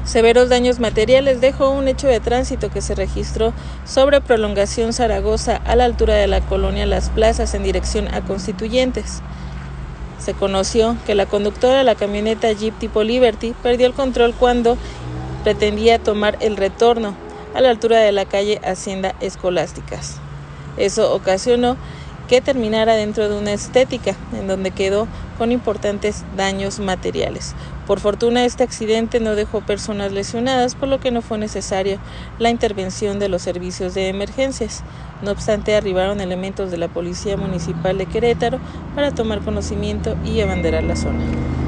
Severos daños materiales dejó un hecho de tránsito que se registró sobre Prolongación Zaragoza a la altura de la colonia Las Plazas en dirección a Constituyentes. Se conoció que la conductora de la camioneta Jeep tipo Liberty perdió el control cuando pretendía tomar el retorno a la altura de la calle Hacienda Escolásticas. Eso ocasionó que terminara dentro de una estética, en donde quedó con importantes daños materiales. Por fortuna, este accidente no dejó personas lesionadas, por lo que no fue necesaria la intervención de los servicios de emergencias. No obstante, arribaron elementos de la Policía Municipal de Querétaro para tomar conocimiento y abanderar la zona.